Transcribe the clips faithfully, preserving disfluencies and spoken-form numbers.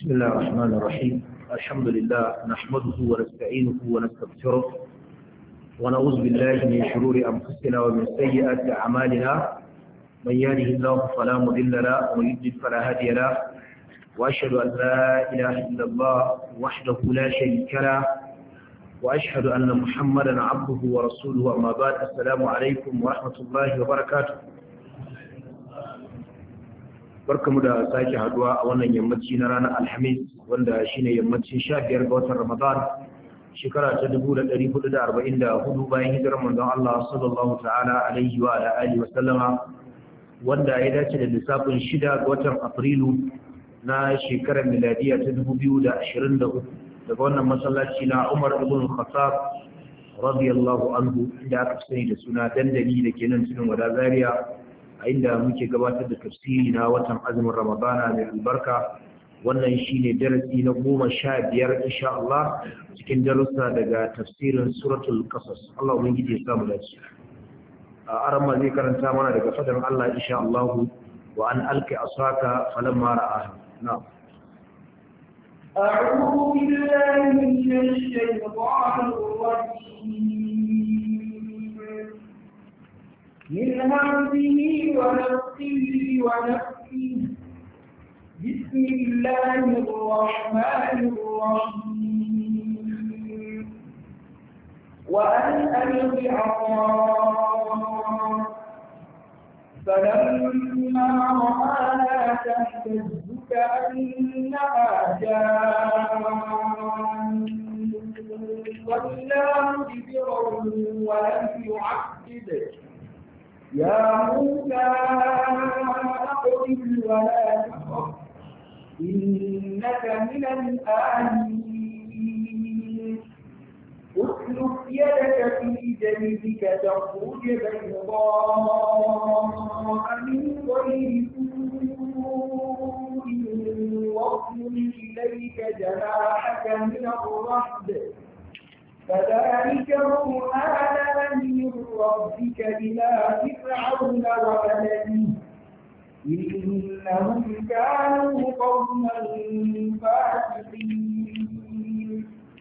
بسم الله الرحمن الرحيم الحمد لله نحمده ونستعينه ونستغفره ونعوذ بالله من شرور أنفسنا ومن سيئات أعمالنا من يهده الله فلا مضل له ومن يضلل فلا هادي له وأشهد أن لا إله إلا الله وحده لا شريك له وأشهد أن محمدا عبده ورسوله أما بعد السلام عليكم ورحمة الله وبركاته. barkamu da sake haduwa a wannan yammaci na ranar alhamis wanda shine yammacin sha biyar ga watan ramadan shekara ta dubu da ɗari hudu da arba'in da hudu bayan hijirar manzon Allah sallallahu ta'ala alaihi wa ala alihi wa sallama wanda ya dace da lissafin shida ga watan afrilu na shekarar miladiya ta dubu biyu da ashirin da uku daga wannan masallaci na Umar ibn Khattab radiyallahu anhu inda aka sani da suna dandali da ke nan cikin wada Zaria a inda muke gabatar da tafsiri na watan azumin Ramadana mai albarka. Wannan shine darasi na goma sha biyar insha Allah cikin darussa daga tafsirin suratul qasas. Allah ubangiji ya samu dace. A arama zai karanta mana daga fadar Allah insha Allah wa an alqi asaka falamma ra'aha. Na'am. أعوذ بالله من الشيطان الرجيم من همزه ونفسه ونفسه بسم الله الرحمن الرحيم وأن ألق عصاك فلما رآها تهتز كأنها جان ولا مدبرا ولم يعقب يا موسى أقبل ولا تخف إنك من الآمنين اسلك يدك في جيبك تخرج بيضاء من غير سوء واضم إليك جناحك من الرهب فذلك برهانان من ربك إلى فرعون وملئه إنهم كانوا قوما فاسقين.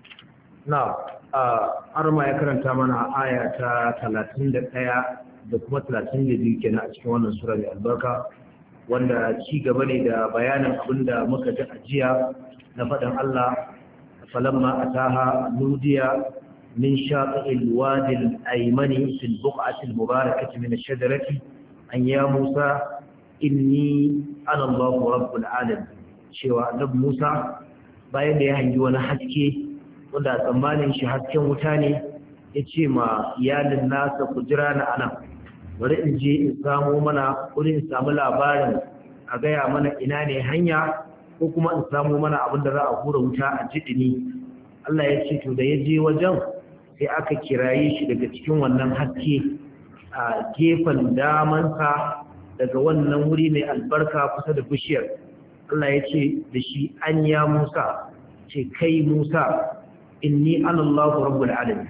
نعم arma ya karanta mana aya ta talatin da ɗaya da kuma talatin da biyu kenan a cikin wannan sura mai albarka wanda ci gaba ne da bayanin abinda muka ji ajiya na faɗin Allah falamma ataha nudiya min shaqi'il wadi al-aymani fil buq'ati al-mubarakati min ash-shajarati an ya Musa inni ana Allahu rabbul alamin cewa annabi Musa bayan da ya hangi wani haske wanda tsammanin shi hasken wuta ne ya ce ma iyalin nasa ku jira na anan bari in je in samu mana wurin in samu labarin a gaya mana ina ne hanya ko kuma in samu mana abin da za a hura wuta a jiɗini. Allah ya ce to da ya je wajen sai aka kiraye shi daga cikin wannan haske a gefen damansa daga wannan wuri mai albarka kusa da bishiyar. Allah ya ce da shi an ya Musa ce kai Musa inni anallahu rabbul alamin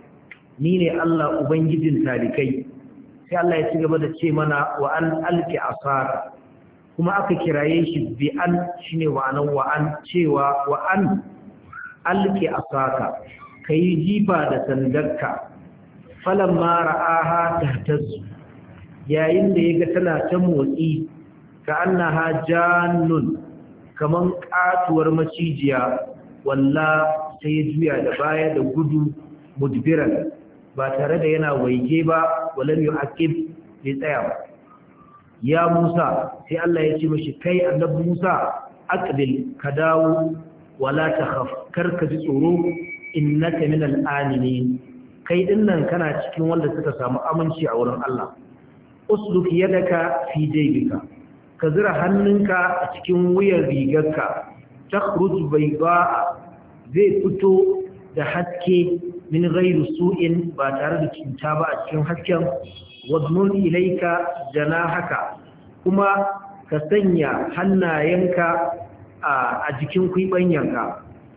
ni ne Allah ubangijin talikai. sai Allah ya ci gaba da ce mana wa an alqi asara kuma aka kiraye shi bi an shine wa'anan wa an cewa wa an alqi asaka kai jifa da sandarka falamma ra'aha tahtazzu yayin da yaga tana ta motsi ka annaha jannun kaman katuwar macijiya walla sai ya juya da baya da gudu mudbiran ba tare da yana waige ba walam yu'aqib bai tsaya ba. Ya Musa sai Allah ya ce mishi kai annabi Musa aqbil ka dawo wala takhaf karka ji tsoro innaka minal aminin kai dinnan kana cikin wanda suka samu aminci a wurin Allah. Usluk yadaka fi jaybika ka zira hannunka a cikin wuyan rigarka takhruj bayda zai fito da haske min ghairu su'in ba tare da cuta ba a cikin hasken wadmun ilaika janahaka kuma ka sanya hannayenka a jikin kwibanyanka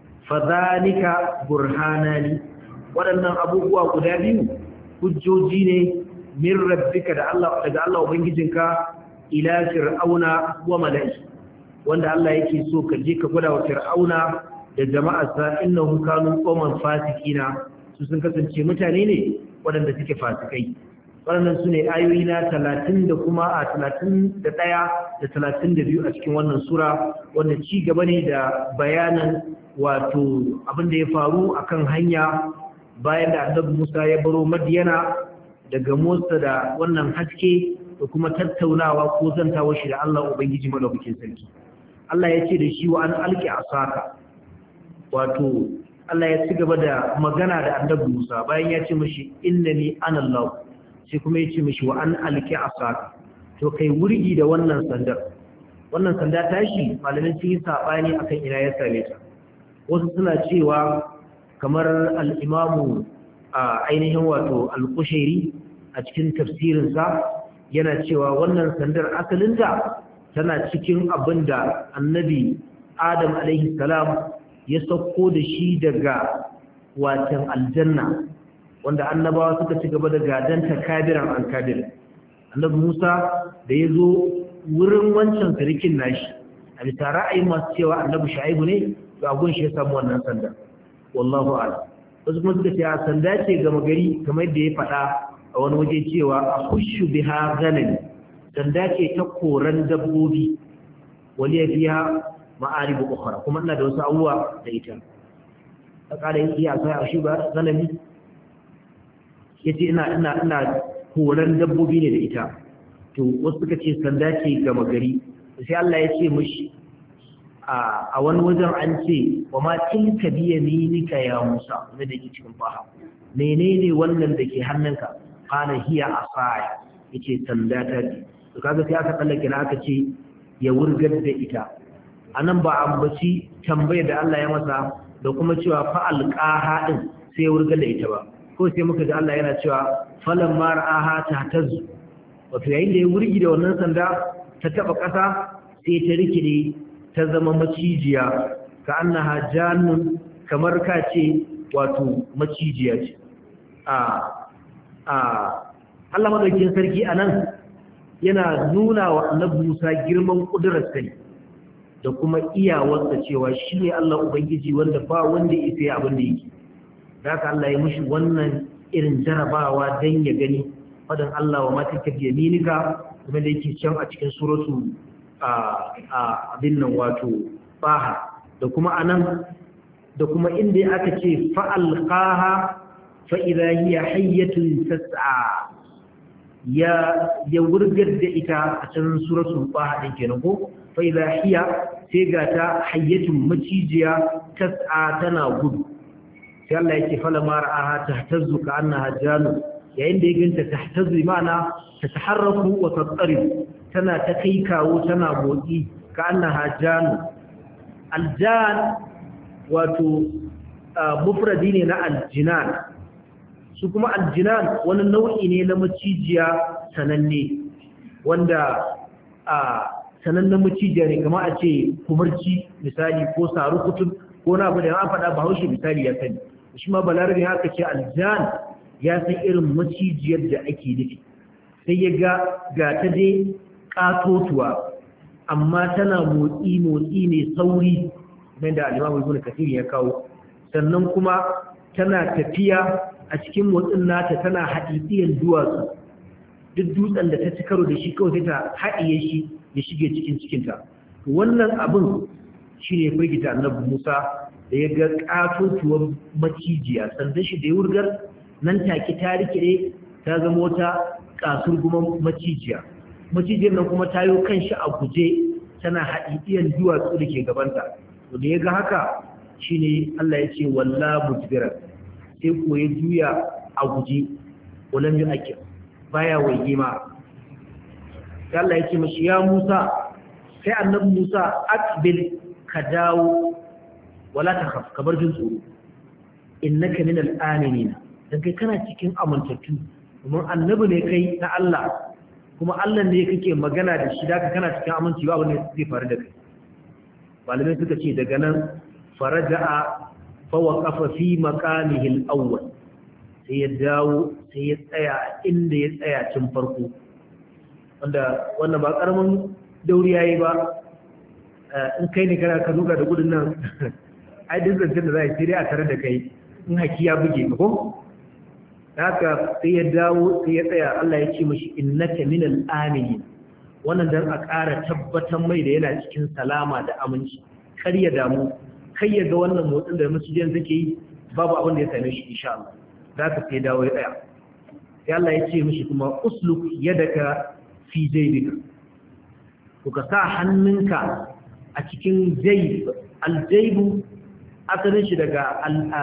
fadhalika burhanani waɗannan abubuwa guda biyu hujjoji ne min rabbika da Allah daga Allah ubangijinka ila fir'auna wa mala'i wanda Allah yake so ka je ka gwada wa fir'auna da jama'arsa innahum kanu qauman fasikina su sun kasance mutane ne waɗanda suke fasikai. Waɗannan su ne ayoyi na talatin da kuma a talatin da ɗaya da talatin da biyu a cikin wannan sura, wanda ci gaba ne da bayanan wato abin da ya faru akan hanya bayan da annabi Musa ya baro Madiyana daga Musa da wannan haske da kuma tattaunawa ko zantawa shi da Allah Ubangiji madaukakin sarki. Allah ya ce da shi wa an alki asaka, wato Allah ya ci gaba da magana da annabi Musa bayan ya ce mishi innani ana Allah, sai kuma ya ce mishi wa an alki asaka, to kai wurgi da wannan sandar. Wannan sanda tashi malamin sun yi sabani akan ina ya same ta. Wasu suna cewa kamar al-Imamu a ainihin wato al-Qushairi a cikin tafsirinsa yana cewa wannan sandar asalinta tana cikin abinda annabi Adam alaihi salam ya sauko da shi daga watan aljanna, wanda annabawa suka ci gaba da gadanta kabiran an kabir. Annabi Musa da ya zo wurin wancan sarkin nashi, a bisa ra'ayin masu cewa annabi Shu'aibu ne, to a gunshi ya samu wannan sanda. Wallahu a'lam. Wasu kuma suka ce a sanda ce gama gari kamar da ya faɗa a wani waje cewa a hushu biha ganani, sanda ce ta koran dabbobi, waliya fiha ma'aribu ukhra, kuma ina da wasu abubuwa da ita. A ƙara yin iya sai a shi ba ganani yace ina ina ina koran dabbobi ne da ita. To wasu suka ce sanda ce gama gari, sai Allah ya ce mishi a wani wajen an ce wa ma tilka biyaminika ya Musa, ne da ke cikin faha, menene wannan da ke hannunka? Qala hiya asaya, yace sanda ta ce. To kaga sai aka tsallake na aka ce ya wurgar da ita. Anan ba ambaci tambayar da Allah ya masa da kuma cewa fa alqaha din sai ya wurgar da ita ba, ko sai muka ga Allah yana cewa falamma ra'aha tahtazu, wato yayin da ya wurgi da wannan sanda ta taba ƙasa sai ta rikide ta zama macijiya, ka annaha jannun, kamar ka ce wato macijiya ce. a a Allah madaukakin sarki anan yana nuna wa annabi Musa girman kudurar sai da kuma iyawarsa cewa shi ne Allah Ubangiji wanda ba wanda ya sai abin da yake. Da haka Allah ya mushi wannan irin jarabawa dan ya gani fadan Allah wa matilka biyaminika, kuma da yake can a cikin suratu a abin nan wato Faha, da kuma anan da kuma inda aka ce fa'alqaha fa idha hiya hayyatun tas'a, ya ya wurgar da ita a cikin suratul Faha din kenan ko fa idha hiya sai ga ta hayyatun macijiya tas'a tana gudu. sai Allah yake falama ra'aha tahtazzu ka annaha janu, yayin da ya ganta tahtazzu ma'ana ta taharraku wa tattari, tana ta kai kawo tana motsi ka annaha janu. Aljan wato mufradi ne na aljinan, su kuma aljinan wani nau'i ne na macijiya sananne, wanda a sanannen macijiya ne kama a ce kumarci misali ko saru kutub ko na abu da ya faɗa bahaushe misali ya sani. Shi ma balarabe haka ce aljan ya san irin macijiyar da ake nufi, sai ya ga ga ta dai katotuwa amma tana motsi motsi ne sauri mai da alimamu ibn kathir ya kawo, sannan kuma tana tafiya a cikin motsin nata tana haɗiɗiyar duwatsu, duk dutsen da ta ci karo da shi kawai sai ta haɗiye shi ya shige cikin cikinta. Wannan abin shi ne firgita annabi Musa da ya ga ƙatotuwar macijiya, sandan shi da ya wurgar nan take ta rikide ta zama wata kasurguman macijiya. Macijiyar nan kuma ta yi kan shi a guje tana haɗiɗiyar duwatsu da ke gabanta. To da ya ga haka shi ne Allah ya ce walla mudbira, sai ko ya juya a guje, walam yi ake baya waige ma. Sai Allah ya ce mashi ya Musa, sai annabi Musa akbil, ka dawo, wala ta khaf, ka bar jin tsoro, innaka min al-aminin, dan kai kana cikin amintattu, kuma annabi ne kai na Allah, kuma Allah ne kake magana da shi, daga kana cikin aminci ba wanda zai faru da kai. Malamai suka ce daga nan faraja'a fa waqafa fi maqamihi al-awwal, sai ya dawo sai ya tsaya inda ya tsaya tun farko, wanda wannan ba karamin dauri yayi ba. in kai ne kana ka duka da gudun nan ai duk zancen da za a yi sai dai a tare da kai in haki ya buge ka ko haka sai ya dawo sai ya tsaya Allah ya ce mashi innaka minal aminin wannan dan a ƙara tabbatar mai da yana cikin salama da aminci kar ya damu kai ya ga wannan motsin da masjidan take yi babu abin da ya same shi insha Allah da haka sai dawo ya tsaya sai Allah ya ce mashi kuma usluk yadaka fi jaybika to ka sa hannunka a cikin jayb aljaybu asalin shi daga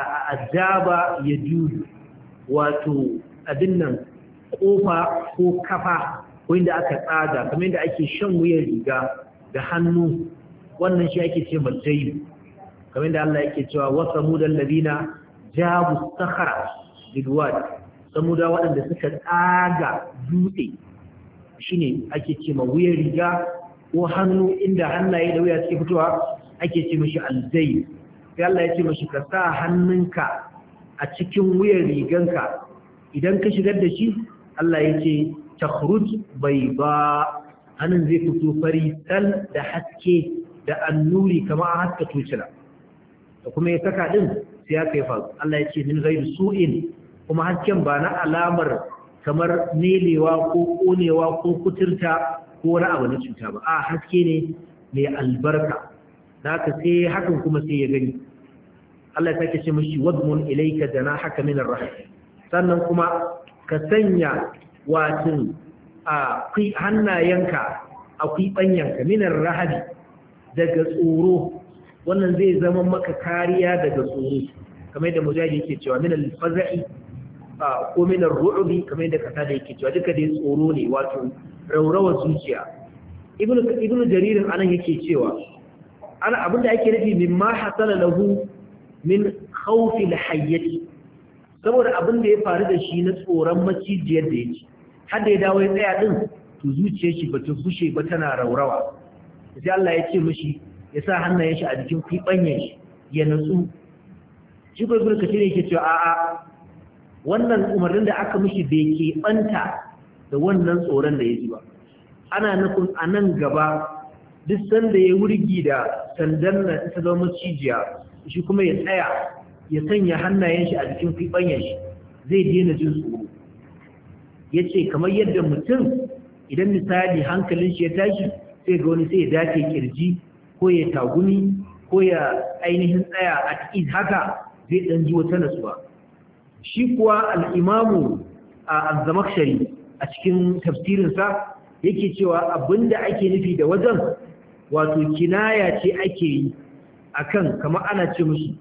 al-ajaba yajudu wato abin nan kofa ko kafa wanda aka tsaga kamar yadda ake shan wuyar riga da hannu wannan shi ake ce maljayi kamar yadda Allah yake cewa wa samudal ladina jabu sakhara bidwad samuda waɗanda suka tsaga dutse shine ake ce ma wuyar riga ko hannu inda hannaye da wuya suke fitowa ake ce mishi aljayi sai Allah ya ce mishi ka sa hannunka a cikin wuyar riganka idan ka shigar da shi Allah ya ce takhruj bayda hannun zai fito fari sal da haske da annuri kamar a haska tucila da kuma ya saka din sai ya kai faru Allah ya ce min ghairu su'in kuma hasken ba na alamar kamar nelewa ko konewa ko kuturta ko wani abu na cuta ba a haske ne mai albarka da haka sai hakan kuma sai ya gani Allah ya sake ce mashi wadmun ilayka janahaka min ar-rahim sannan kuma ka sanya watin a kai hannayenka akwai banyanka min ar-rahabi daga tsoro wannan zai zama maka kariya daga tsoro kamar yadda mujahid yake cewa min al-faza'i ko min ar-ru'bi kamar yadda kasa da yake cewa duka dai tsoro ne wato raurawar zuciya ibnu ibnu jarir anan yake cewa ana abinda ake nufi mimma hasala lahu min khawfi al-hayyati saboda abin da ya faru da shi na tsoron macijiyar da yake har da ya dawo ya tsaya din to zuciyar shi bata fushe ba tana raurawa sai Allah ya ce mishi ya sa hannayen shi a jikin kwibanyen shi ya nutsu shi ko ibnu kathir yake cewa a'a wannan umarnin da aka mishi bai ke banta da wannan tsoron da yake ba ana nufin anan gaba duk sanda ya wurgi da sandan na ta zama macijiya shi kuma ya tsaya ya sanya hannayen shi a jikin kwibanyen shi zai daina jin tsoro ya ce kamar yadda mutum idan misali hankalin shi ya tashi sai ga wani sai ya dace kirji ko ya tagumi ko ya ainihin tsaya a cikin haka zai ɗan ji wata nasuwa shi kuwa al'imamu a azzamakshari a cikin tafsirinsa yake cewa abinda ake nufi da wajen wato kinaya ce ake yi akan kamar ana ce mushi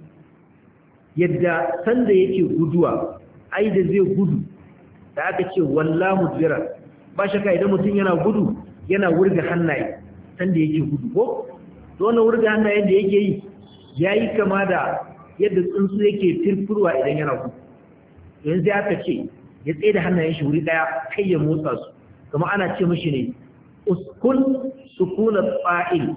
yadda sanda yake guduwa ai da zai gudu da aka ce wallahu jira ba shaka idan mutum yana gudu yana wurga hannaye sanda yake gudu ko to wannan wurga hannayen da yake yi yayi kama da yadda tsuntsu yake firfurwa idan yana gudu yanzu sai aka ce ya tsaye da hannayen shi wuri daya kai ya motsa su kuma ana ce mishi ne uskun sukuna fa'il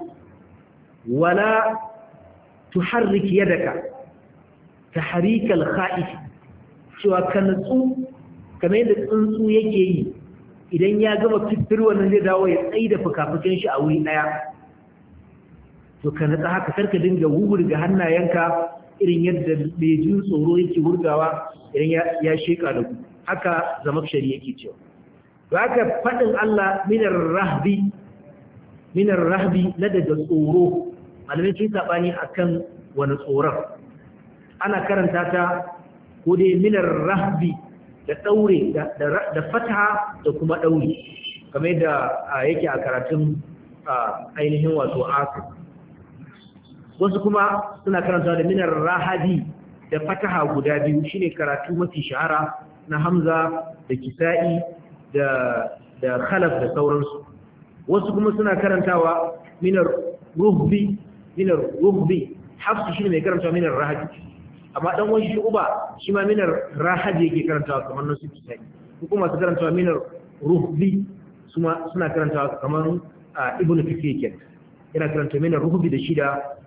wala tuharrik yadaka tahrikal kha'if cewa ka nutsu kamar yadda tsuntsu yake yi idan ya gama fitir wannan zai dawo ya tsaye da fukafukan shi a wuri daya to ka nutsa haka karka dinga wurga hannayenka irin yadda mai jin tsoro yake wurgawa idan ya sheka da ku haka zamakshari yake cewa to haka fadin Allah minar rahbi minar rahbi na daga tsoro malamai sun sabani akan wani tsoron ana karanta ta ko dai minar rahbi da daure da fataha da kuma daure kamar yadda yake a karatun ainihin wato asir wasu kuma suna karanta da minar rahabi da fataha guda biyu shine karatu mafi shahara na Hamza da Kisa'i da da Khalaf da sauransu wasu kuma suna karantawa minar ruhbi minar ruhbi hafsu shine mai karantawa minar rahabi amma dan wani shuba shi ma minar rahabi yake karantawa kamar nan su Kisa'i kuma su karantawa minar ruhbi suma suna karantawa kamar Ibn Kathir yana karanta minar ruhbi da shida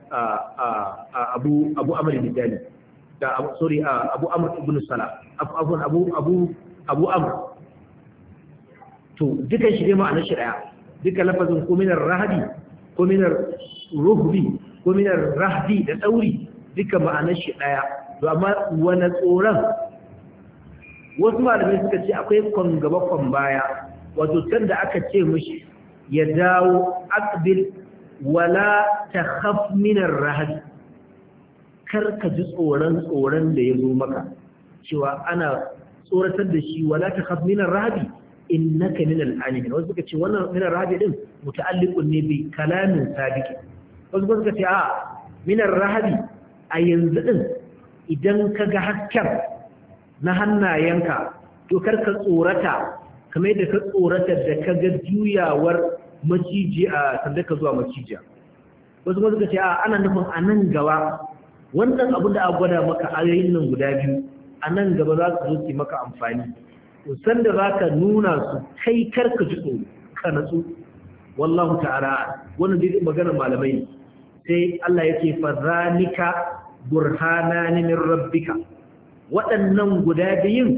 abu abu amr ibn dali da abu sorry abu amr ibn salah abu abu abu abu amr to dukan shi dai ma'anar shi daya duka lafazin ko minar rahabi ko minar ruhbi ko minar rahbi da dauri duka ma'anar shi daya to amma wani tsoron wasu malamai suka ce akwai kwan gaba kwan baya wato can da aka ce mishi ya dawo aqbil wala takhaf minar rahbi kar ka ji tsoron tsoron da ya zo maka cewa ana tsoratar da shi wala takhaf minar rahbi innaka minal alimin wasu suka ce wannan minar rahbi din muta'alliqun ne bi kalamin sabiqi wasu suka ce a minar rahbi a yanzu din idan kaga hasken na hannayenka to kar ka tsorata kamar yadda ka tsorata da kaga juyawar maciji a sandaka zuwa macijiya wasu suka ce a ana nufin a nan gaba wannan abin da aka gwada maka ayoyin nan guda biyu a nan gaba za su zo su maka amfani san da za ka nuna su kai karka ji tsoro ka natsu wallahu ta'ala wannan dai magana malamai ne sai Allah yake fadhanika burhanani min rabbika waɗannan guda biyun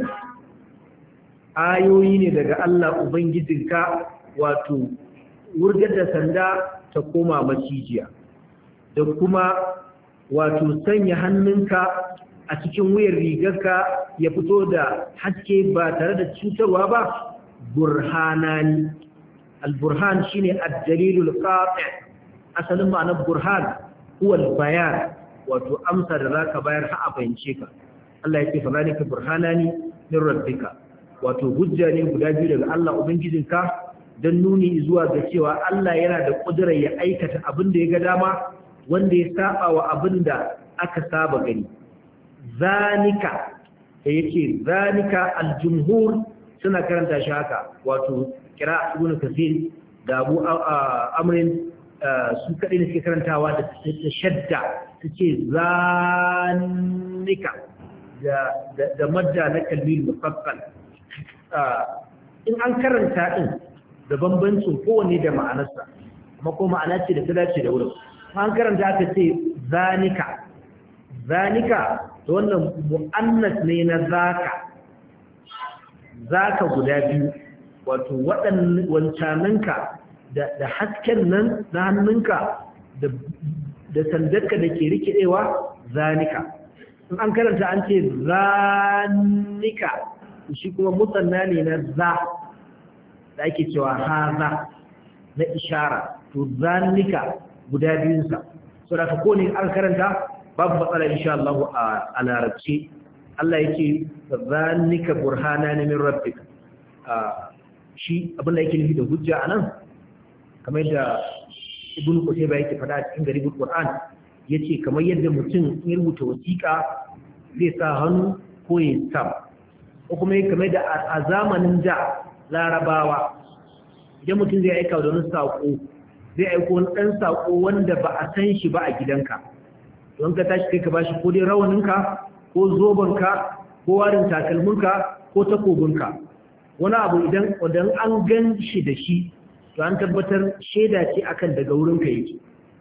ayoyi ne daga Allah ubangijinka wato wurgar da sanda ta koma macijiya da kuma wato sanya hannunka a cikin wuyar rigarka ya fito da haske ba tare da cutarwa ba burhanani al-burhan shine ad-dalilul qati' asalin ma'anar burhan huwa al-bayan wato amsa da zaka bayar har a fahimce ka Allah yake fa zalika burhanani min rabbika wato hujja ne guda biyu daga Allah ubangijinka dan nuni zuwa ga cewa Allah yana da kudirar ya aikata abin da ya ga dama wanda ya saba wa abin da aka saba gani zanika da yake zanika aljumhur suna karanta shi haka wato kira ibn kasir da abu amrin su kadai ne suke karantawa da shadda suke zanika da da madda na kalmi mufakkal in an karanta din da bambancin kowanne da ma'anarsa amma ko ma'ana ce da ta dace da wurin an karanta aka ce zanika zanika to wannan mu'annas ne na zaka zaka guda biyu wato waɗannan wancananka da da hasken nan na hannunka da da sandarka da ke rikidewa zanika in an karanta an ce zanika shi kuma musanna ne na za da ake cewa haza na ishara to zanika guda biyunsa so da ko ne an karanta babu matsala insha Allah a larabci Allah yake zanika burhanani min rabbika shi abinda yake nufi da hujja anan kamar yadda ibnu qutayba yake fada a cikin garibul qur'an yace kamar yadda mutum ya rubuta wasiƙa zai sa hannu ko ya sa ko kuma kamar da a zamanin da larabawa idan mutum zai aika da wani sako zai aiko wani ɗan saƙo wanda ba a san shi ba a gidanka don ka tashi kai ka bashi ko dai rawaninka ko zobenka ko warin takalminka ko takobinka wani abu idan idan an gan shi da shi to an tabbatar shaida ce akan daga wurinka yake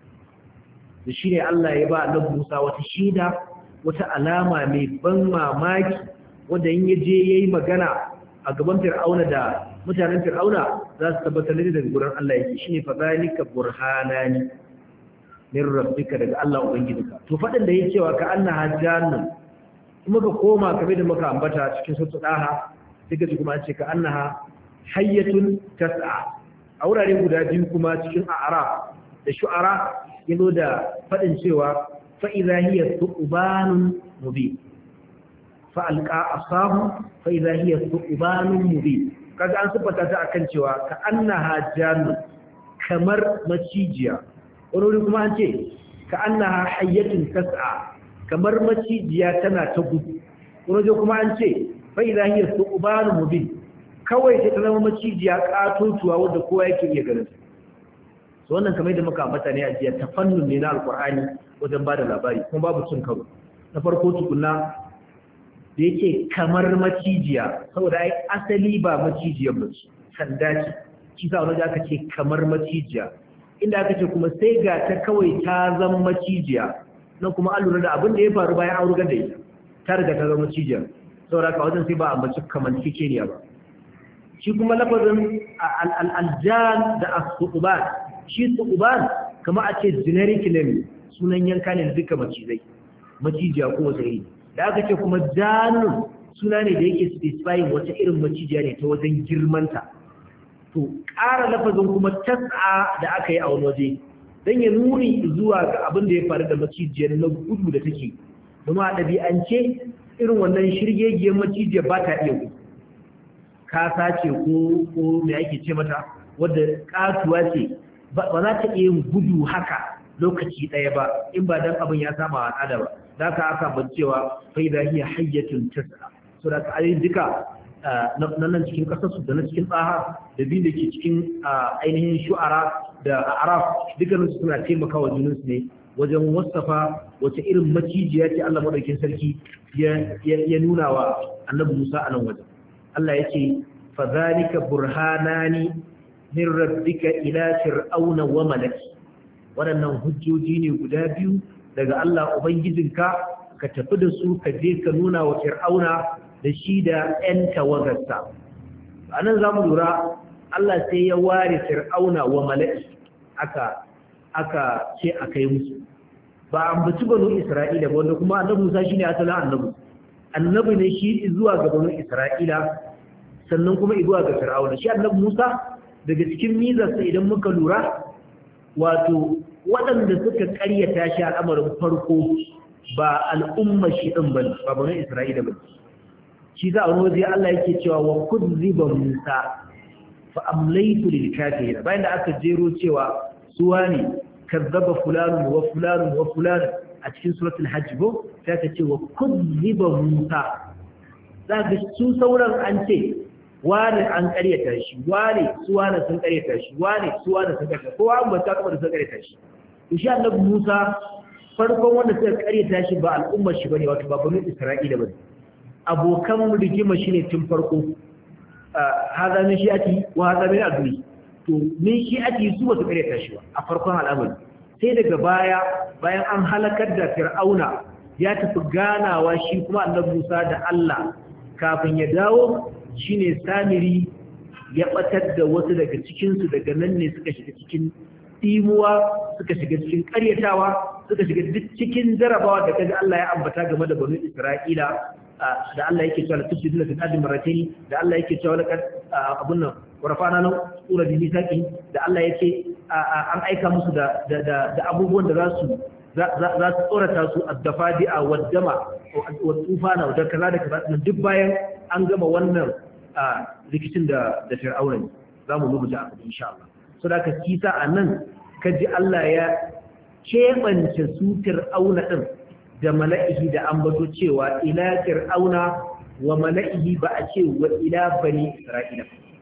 da shi ne Allah ya ba Annabi Musa wata shaida wata alama mai ban mamaki wanda in yaje yayi magana a gaban Fir'auna da mutanen Fir'auna za su tabbatar da daga gurin Allah yake shine fa zalika burhanani min rabbika daga Allah ubangijinka to fadin da yake cewa ka annaha jannun kuma ka koma kabe da muka ambata cikin sura daha sai ka ji kuma an ce ka annaha hayyatun tas'a a wurare guda biyu kuma cikin a'raf da shu'ara yazo da fadin cewa fa idha hiya thubanun mubin fa alqa asahu fa idha hiya thubanun mubin kaga an sifata ta akan cewa ka annaha jannu kamar macijiya wani kuma an ce ka annaha hayyatun tas'a kamar macijiya tana ta gudu wani kuma an ce fa idha hiya thubanun mubin kawai sai ta zama macijiya katotuwa wanda kowa yake iya ganin so wannan kamar da muka ambata ne a jiya tafannun ne na alqur'ani wajen bada labari kuma babu cin karo na farko tukunna da yake kamar macijiya saboda ai asali ba macijiyar ba ce sanda ce shi sa wani aka ce kamar macijiya inda aka ce kuma sai ga ta kawai ta zama macijiya nan kuma an lura da abin da ya faru bayan an rugar da ita ta riga ta zama macijiya saboda ka wajen sai ba a mace kamar cikeniya ba shi kuma lafazin al'aljan da as-su'uban shi su'uban kama a ce generic name sunan yanka ne duka macizai macijiya ko wata iri da aka ce kuma janun suna ne da yake specifying wata irin macijiya ne ta wajen girmanta to ƙara lafazin kuma tas'a da aka yi a wani waje don ya nuni zuwa ga abin da ya faru da macijiyar na gudu da take domin a ɗabi'ance irin wannan shirgegiyar macijiyar ba ta iya gudu kasa ce ko ko me ake ce mata wadda katuwa ce ba za ta iya yin gudu haka lokaci ɗaya ba in ba dan abin ya saba al'ada ba da ka aka ban cewa fai da hiya hayyatun tas'a so da ka duka na nan cikin kasarsu da na cikin tsaha da biyu da ke cikin ainihin shu'ara da araf dukkaninsu suna taimaka wa junansu ne wajen wasafa wace irin macijiya ce Allah madaukakin sarki ya nuna wa annabi Musa a nan wajen Allah ya ce fa zalika burhanani min rabbika ila fir'auna wa malaki waɗannan hujjoji ne guda biyu daga Allah ubangijinka ka tafi da su ka je ka nuna wa fir'auna da shi da ‘yan tawagarsa. A nan za mu lura Allah sai ya ware fir'auna wa mala'i aka aka ce a kai musu. Ba an baci banu Isra'ila ba wanda kuma annabi Musa shi ne asalin annabi. Annabi ne shi zuwa ga banu Isra'ila sannan kuma zuwa ga fir'auna. Shi annabi Musa daga cikin mizarsa idan muka lura wato waɗanda suka ƙaryata shi al'amarin farko ba al'umma shi ɗin ba ba banu Isra'ila ba. shi za a wani waje Allah yake cewa wa kudziba Musa fa amlaytu lil kafirin bayan da aka jero cewa suwa ne kazzaba fulanun wa fulanun wa fulan a cikin suratul hajj go sai ta ce wa kudziba Musa za ga su sauran an ce wani an karyata shi wani suwa na sun karyata shi wani suwa na sun karyata kowa an bata kuma da sun karyata shi to shi annabi Musa farkon wanda suka karyata shi ba al'ummar shi bane wato ba banu Isra'ila bane abokan rigima shi ne tun farko haza min shi'ati wa haza min adui to min shi'ati su ba su karyata shi ba a farkon al'amari sai daga baya bayan an halakar da fir'auna ya tafi ganawa shi kuma annabi Musa da Allah kafin ya dawo shine Samiri ya batar da wasu daga cikin su daga nan ne suka shiga cikin timuwa suka shiga cikin karyatawa suka shiga duk cikin jarabawa da kaga Allah ya ambata game da banu Isra'ila da Allah yake cewa tufsiduna fil ardi marratayn da Allah yake cewa laqad abun nan warfana nan sura bi misaki da Allah yake an aika musu da da abubuwan da za su za su tsorata su addafadi'a waddama wa tufana da kaza da kaza duk bayan an gama wannan rikicin da da Fir'auna ne zamu rubuta a insha Allah so da ka kisa anan kaji Allah ya kebance su Fir'auna din da mala'ihi da ambato cewa ila fir'auna wa mala'ihi ba a ce wa ila bani isra'ila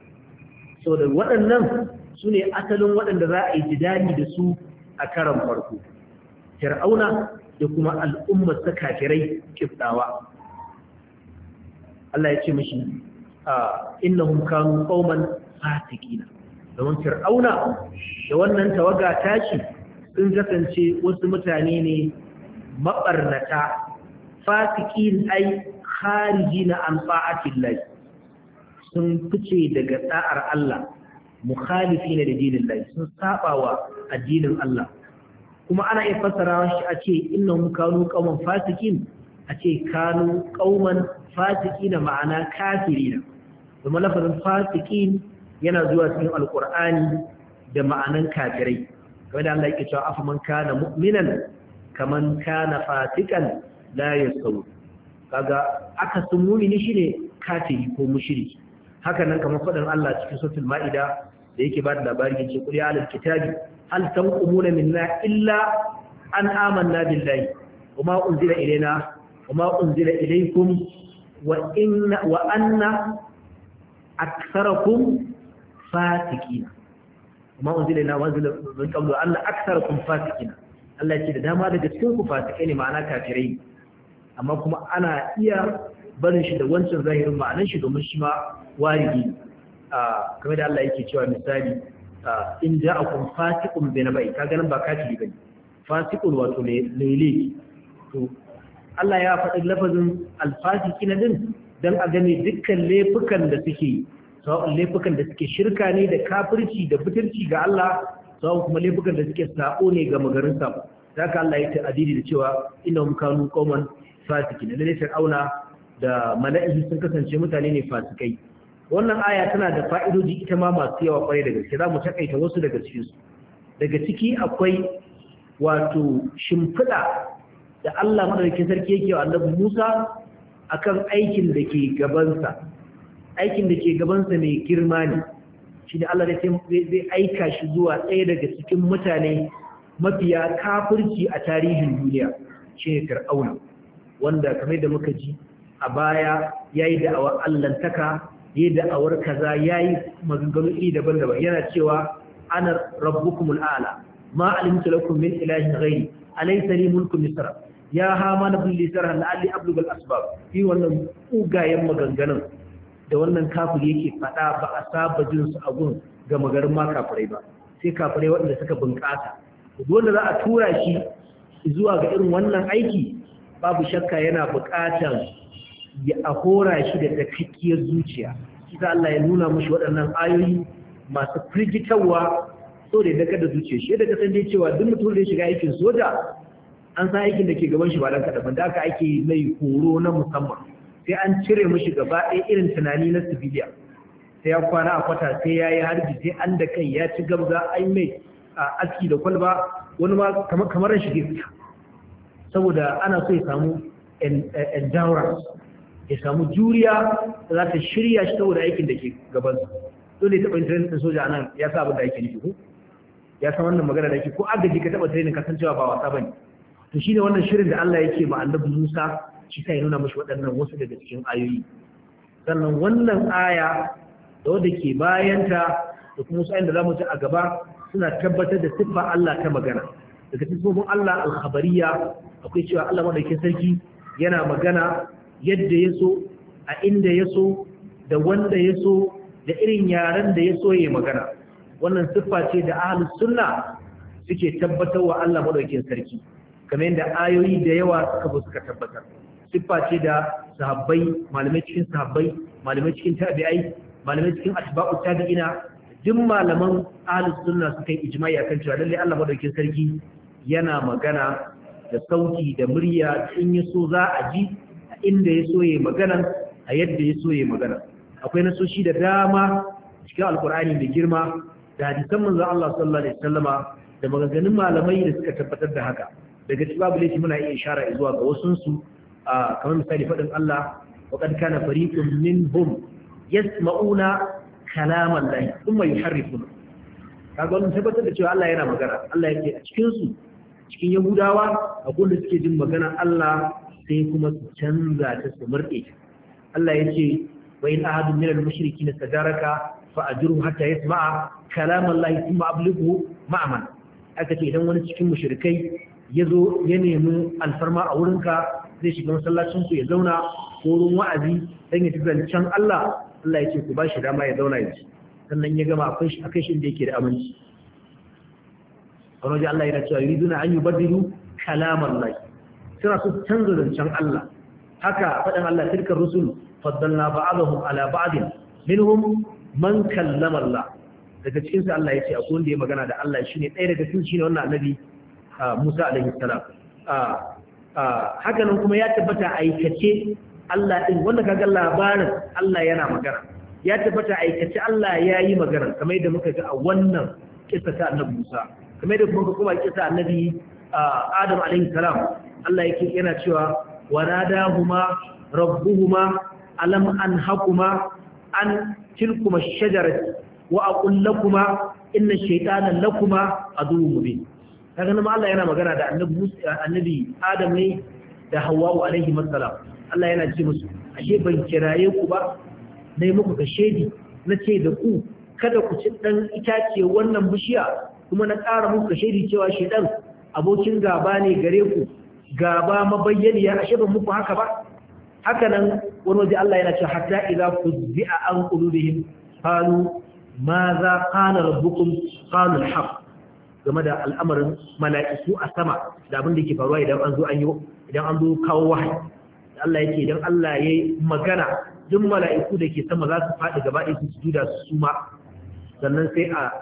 so da waɗannan su ne asalin waɗanda za a yi jidali da su a karan farko fir'auna da kuma al'ummar ta kafirai kiftawa Allah ya ce mashi innahum kanu qauman fasiqina domin fir'auna da wannan tawaga tashi sun kasance wasu mutane ne maɓarnata fasikin ai khariji na an fa'atin sun fice daga tsa'ar Allah mukhalifi na da dinin lai sun saba wa addinin Allah kuma ana iya fassara shi a ce innahum kanu qauman fasikin a ce kanu qauman fasikina ma'ana kafirina kuma lafazin fasikin yana zuwa cikin alqur'ani da ma'anan kafirai kamar da Allah yake cewa afaman kana mu'minan kaman kana fasikan la yasawu kaga aka sun mumini shine kafiri ko mushriki haka nan kamar faɗin Allah cikin suratul maida da yake ba da labari yace qul ya ahlal kitabi hal tanqumuna minna illa an amanna billahi wama unzila ilaina wama unzila ilaykum wa inna wa anna aktharakum fasiqina wama unzila ilaina wa unzila min qablu anna aktharakum fasiqina Allah ce da dama daga cikin ku fasikai ne ma'ana kafirai amma kuma ana iya barin shi da wancan zahirin ma'anan shi domin shi ma warigi a kamar da Allah yake cewa misali in ja'akum fasiqun bi nabai kaga nan ba kafiri bane fasiqun wato ne lele to Allah ya faɗi lafazin alfasiqina din dan a gane dukkan laifukan da suke sawa'un laifukan da suke shirka ne da kafirci da butulci ga Allah sau kuma laifukan da suke sabo ne ga magarin sabo haka Allah ya ta'adili da cewa innahum kanu qauman fasikin lalle fir'auna da mala'ihi sun kasance mutane ne fasikai wannan aya tana da fa'idoji ita ma masu yawa kwarai da gaske za mu takaita wasu daga cikin su daga ciki akwai wato shimfiɗa da Allah madaukakin sarki yake wa Annabi Musa akan aikin da ke gabansa aikin da ke gabansa mai girma ne shi ne Allah zai aika shi zuwa ɗaya daga cikin mutane mafiya kafirci a tarihin duniya shi ne Fir'auna wanda kamar da muka ji a baya yayi da'awar allantaka yayi da'awar kaza yayi maganganu iri daban-daban yana cewa ana rabbukumul a'la ma alimtu lakum min ilahin ghairi alaysa li mulku misra ya hamana bil lisar la'alli ablugh al asbab fi wannan ugayen maganganun da wannan kafiri yake fada ba a saba jin su a gun ga magarin ma kafirai ba sai kafirai waɗanda suka bunƙasa duk wanda za a tura shi zuwa ga irin wannan aiki babu shakka yana buƙatar ya ahora shi da takakkiyar zuciya kisa Allah ya nuna mushi waɗannan ayoyi masu firgitarwa so da daga da zuciya shi da kasan dai cewa duk mutum da ya shiga aikin soja an san aikin da ke gaban shi ba dan kada ban da aka ake mai horo na musamman sai an cire mishi gaba ɗaya irin tunani na civilian sai ya kwana a kwata sai ya yi harbi sai an da kai ya ci gabza an mai a aski da kwalba wani ma kamar ran shige fita saboda ana so ya samu endurance ya samu juriya da za ta shirya shi saboda aikin da ke gabansa dole ya taɓa yin training ɗin soja a nan ya sa abin da ake nufi ko ya san wannan magana da ke ko agaji ka taɓa training kasancewa ba wasa ba ne to shine wannan shirin da Allah yake ma annabi Musa shi sai nuna mashi waɗannan wasu daga cikin ayoyi sannan wannan aya da wanda ke bayanta da kuma wasu ayoyin da zamu ci a gaba suna tabbatar da siffa Allah ta magana daga cikin sifofin Allah al-khabariyya akwai cewa Allah madaukakin sarki yana magana yadda ya so a inda ya so da wanda ya so da irin yaren da ya so ya magana wannan siffa ce da ahlus sunna suke tabbatar wa Allah madaukakin sarki kamar yadda ayoyi da yawa suka zo suka tabbatar siffa ce da sahabbai malamai cikin sahabbai malamai cikin tabi'ai malamai cikin atba'u tabi'ina duk malaman ahlus sunna suka yi ijma'i akan cewa lalle Allah madaukakin sarki yana magana da sauti da murya in ya so za a ji a inda ya so ya magana a yadda ya so ya magana akwai nasoshi da dama cikin alkur'ani da girma da hadisan manzon Allah sallallahu alaihi wasallama da maganganun malamai da suka tabbatar da haka daga cikin babu laifi muna iya ishara zuwa ga wasu su kamar misali faɗin Allah wa qad kana fariqun minhum yasma'una kalaman lahi thumma yuharrifuna kaga wannan tabbatar da cewa Allah yana magana Allah yake a cikin su cikin Yahudawa akwai da suke jin magana Allah sai kuma su canza ta su murde Allah yace wa in ahadun minal mushrikeena tajaraka fa ajruhu hatta yasma'a kalaman lahi thumma ablighu ma'aman aka ce idan wani cikin mushrikai ya zo ya nemi alfarma a wurinka zai shiga masallacinku ya zauna ko wurin wa'azi don ya tafi zancen Allah Allah ya ce ku ba shi dama ya zauna ya ci sannan ya gama akwai shi akai shi da yake da aminci wani waje Allah yana cewa yuriduna an yubaddilu kalaman lahi suna so canza zancen Allah haka faɗin Allah tilkar rusul faddalna ba'dahum ala ba'din minhum man kallama Allah daga cikin su Allah ya ce akwai wanda ya magana da Allah shine ɗaya daga cikin shine wannan annabi Musa alaihi salam haka nan kuma ya tabbata aikace Allah din wanda kaga labarin Allah yana magana ya tabbata aikace Allah yayi magana kamar yadda muka ga a wannan kissa ta annabi Musa kamar yadda kuma kuma kissa annabi Adam alaihi salam Allah yake yana cewa wanadahuma rabbuhuma alam anhakuma an tilkuma ash-shajarati wa aqul lakuma inna ash-shaytana lakuma aduwwun mubin kaga nan Allah yana magana da annabi annabi Adam ne da Hawwa alaihi assalam Allah yana ce musu ashe ban kiraye ku ba nayi muku kashedi nace da ku kada ku ci dan itace wannan bishiya kuma na ƙara muku kashedi cewa shedan abokin gaba ne gare ku gaba mabayyaniya ashe ban muku haka ba haka nan wani waje Allah yana cewa hatta idza fuzzi'a an qulubihim qalu madha qala rabbukum qalu al-haqq game da al'amarin mala'iku a sama da abin da ke faruwa idan an zo an yi idan an zo kawo wahayi Allah yake idan Allah ya yi magana duk mala'iku da ke sama za su faɗi gaba ɗaya su sujuda su suma sannan sai a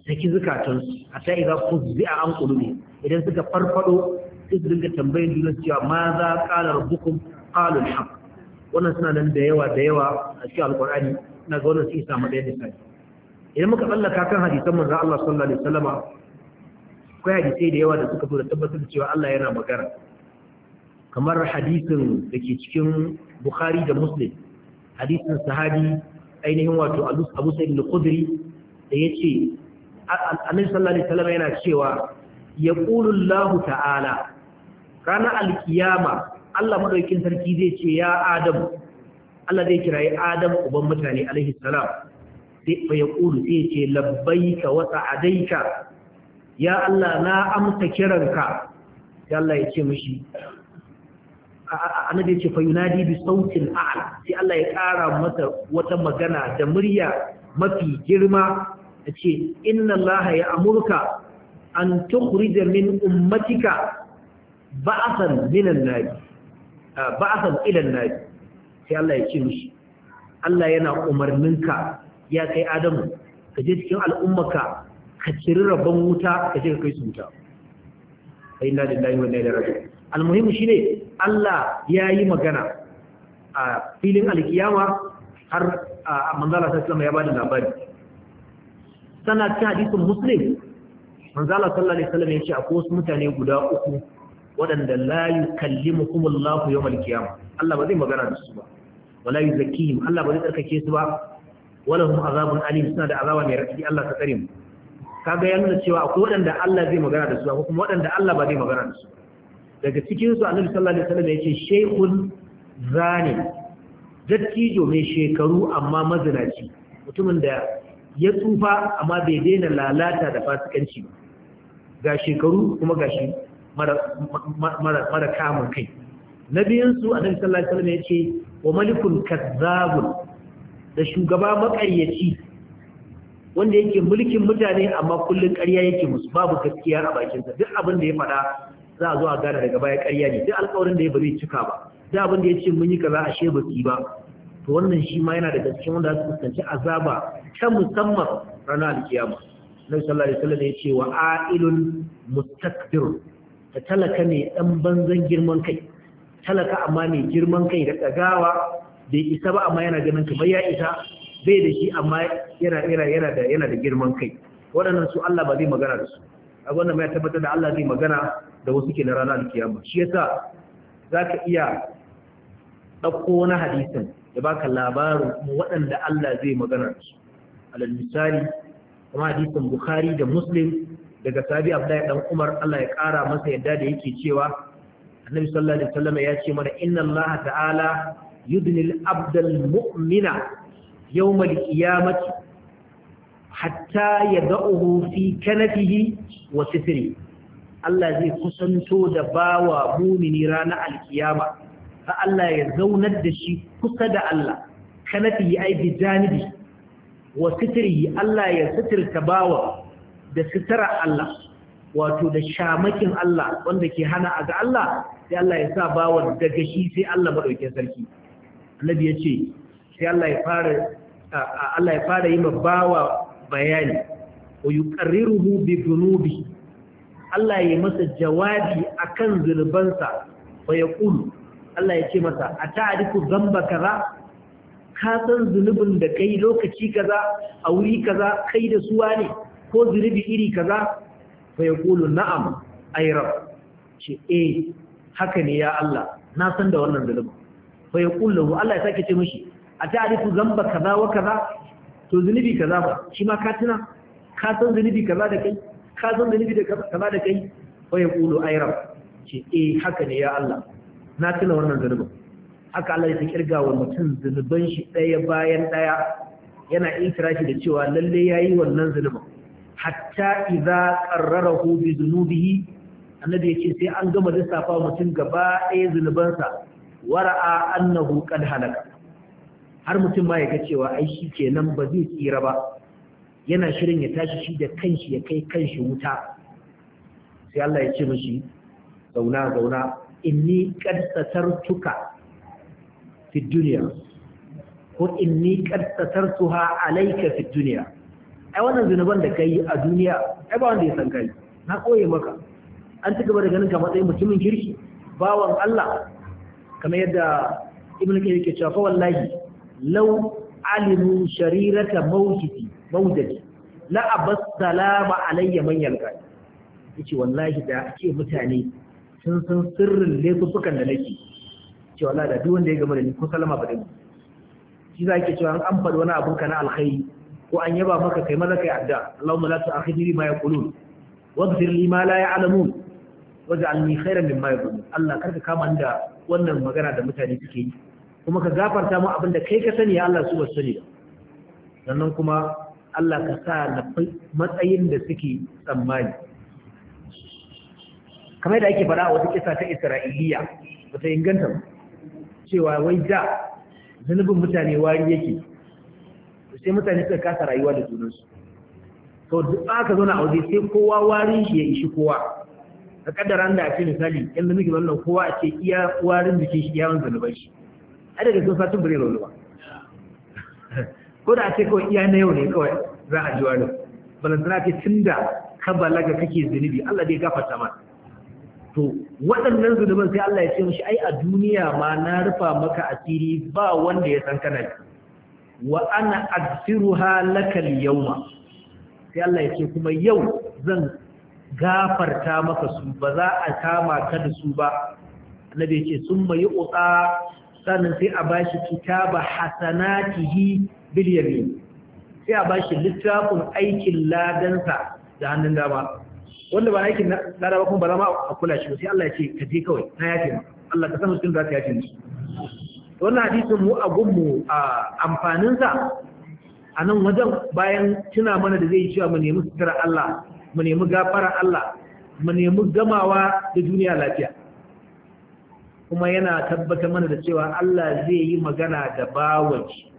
saki zukatansu hatta idza fuzzi'a an qulubi idan suka farfado sai su dinga tambayin juna cewa ma za qala rabbukum qalu al-haq wannan suna nan da yawa da yawa a cikin alqur'ani na ga wannan sai samu da misali idan muka tsallaka kan hadisan manzo Allah sallallahu alaihi wasallama akwai hadisai da yawa da suka zo da tabbatar da cewa Allah yana magana kamar hadisin da ke cikin Bukhari da Muslim hadisin sahabi ainihin wato Abu Sa'id al-Khudri da yace Annabi sallallahu alaihi wasallam yana cewa yaqulu Allah ta'ala kana al-qiyama Allah madaukakin sarki zai ce ya Adam Allah zai kirayi Adam uban mutane alaihi salam sai fa yaqulu sai ce labbaika wa sa'adaika ya Allah na amsa kiranka ya Allah ya ce mishi annabi ya ce fa yunadi bi sautin a'la sai Allah ya ƙara masa wata magana da murya mafi girma yace inna Allah ya amurka an tukhrija min ummatika ba'athan minan nar ba'athan ila an-nar sai Allah ya ce mishi Allah yana umarninka ya kai Adamu ka je cikin al'ummaka ka ciri rabon wuta ka je ka kai su wuta inna lillahi wa inna ilaihi raji'un almuhimu shine Allah yayi magana a filin alkiyama har manzala sallallahu alaihi wasallam ya bada labari sana ta hadisin muslim manzala sallallahu alaihi wasallam ya ce akwai wasu mutane guda uku waɗanda la yukallimuhumullahu yawmal qiyamah Allah ba zai magana da su ba wala yuzakkihim Allah ba zai tsarkake su ba walahum azabun alim suna da azaba mai raɗaɗi Allah ka tsare mu kaga ya nuna cewa akwai waɗanda Allah zai magana da su akwai kuma waɗanda Allah ba zai magana da su daga cikin su Annabi sallallahu alaihi wasallam yace shaykhun zani dattijo mai shekaru amma mazinaci mutumin da ya tsufa amma bai daina lalata da fasikanci ba ga shekaru kuma gashi mara mara mara kamun kai nabiyin su Annabi sallallahu alaihi wasallam yace wa malikul kazzabun da shugaba makaryaci wanda yake mulkin mutane amma kullun ƙarya yake musu babu gaskiya a bakinsa duk abin da ya faɗa za a zo a gane daga baya ƙarya ne duk alƙawarin da ya ba zai cika ba duk abin da ya ce mun yi kaza ashe ba su yi ba to wannan shi ma yana daga cikin wanda su fuskanci azaba ta musamman ranar alkiyama Nabi sallallahu alaihi wasallam ya ce wa ailun mustakbir ta talaka ne dan banzan girman kai talaka amma ne girman kai da tsagawa bai isa ba amma yana ganin kamar ya isa bai da shi amma yana yana yana da yana da girman kai waɗannan su Allah ba zai magana da su a wannan mai tabbatar da Allah zai magana da wasu ke na ranar kiyama shi yasa zaka iya dauko wani hadisin da baka labarin waɗanda Allah zai magana da su alal misali kuma hadisin Bukhari da Muslim daga sahabi Abdullah dan Umar Allah ya kara masa yadda da yake cewa Annabi sallallahu alaihi wasallam ya ce mana inna Allah ta'ala yudni al-abda al-mu'mina yawm al-qiyamati hatta yad'uhu fi kanafihi wa sitri Allah zai kusanto da bawa mu'mini ranar al-qiyama fa Allah ya zaunar da shi kusa da Allah kanafihi ai bi janibi wa sitri Allah ya sitirta bawa da sitara Allah wato da shamakin Allah wanda ke hana a ga Allah sai Allah ya sa bawa daga shi sai Allah madaukakin sarki Annabi ya ce sai Allah ya fara Allah ya fara yi bawa bayani wa yuqarriruhu bi dhunubi Allah ya masa jawabi akan zulbansa wa yaqulu Allah ya ce masa ata'rifu dhanba kaza ka san zunubin da kai lokaci kaza a wuri kaza kai da suwa ne ko zunubi iri kaza fa yaqulu na'am ay rabb ce eh haka ne ya Allah na san da wannan zunubin fa yaqulu Allah ya sake ce mishi ata'rifu dhanba kaza wa kaza to zunubi kaza ba shi ma ka tuna ka san zunubi kaza da kai ka san zunubi da kaza da kai fa yaqulu ay rabb ce eh haka ne ya Allah na tuna wannan zunubin haka Allah ya kirga wa mutum zunuban shi daya bayan daya yana ikirashi da cewa lalle yayi wannan zunubin hatta idza qarrarahu bi dhunubihi annabi yace sai an gama lissafa mutum gaba daya zunubansa wara'a annahu qad halaka har mutum ma yaga cewa ai shi kenan ba zai tsira ba yana shirin ya tashi shi da kanshi ya kai kanshi wuta sai Allah ya ce mishi zauna zauna inni qad satartuka fi dunya ko inni qad satartuha alayka fi dunya ai wannan zinuban da kai a duniya ai ba wanda ya san kai na koye maka an ci gaba da ganin ka matsayin mutumin kirki bawan Allah kamar yadda ibnu kayyim yake cewa fa wallahi law alimu sharirata mawjidi mawjidi la abas salama alayya man yalqa yace wallahi da ake mutane sun san sirrin laifukan da nake ce wallahi da duk wanda ya gama da ni ko salama ba dai shi za ke cewa an faɗi wani abun ka na alkhairi ko an yaba maka kai maza kai adda Allahumma la tu'akhidni bima yaqulun waghfir li ma la ya'lamun waj'alni khayran mimma yaqulun Allah karka kama ni da wannan magana da mutane suke yi kuma ka gafarta mu abin da kai ka sani ya Allah su ba sani ba sannan kuma Allah ka sa na matsayin da suke tsammani kamar da ake faɗa a wata kisa ta Isra'iliya bata inganta cewa wai da zunubin mutane wari yake sai mutane suka kasa rayuwa da junansu to duk aka zo na aure sai kowa warin shi ya ishi kowa ka kaddara da a ce misali yanda muke wannan kowa a ce iya warin jikin shi yawan zanuban shi a daga sun satun bare rauni ba ko da a ce kawai iya na yau ne kawai za a ji wani balantana ce tun da ka balaga kake zunubi Allah dai gafarta ma to waɗannan zunuban sai Allah ya ce mishi ai a duniya ma na rufa maka asiri ba wanda ya san kana wa ana aghfiruha laka al-yawma sai Allah ya ce kuma yau zan gafarta maka su ba za a kama ka da su ba annabi ya ce summa yuqa sannan sai a bashi kitaba hasanatihi bil yamin sai a bashi littafin aikin ladansa da hannun dama wanda ba aikin lada ba kuma ba za ma a kula shi sai Allah ya ce ka je kawai na yafe ma Allah ka san mutum za ka yafe musu wannan hadisin mu a gunmu a amfaninsa a nan wajen bayan tuna mana da zai cewa mu nemi sutura Allah mu nemi gafara Allah mu nemi gamawa da duniya lafiya kuma yana tabbatar mana da cewa Allah zai yi magana da bawaci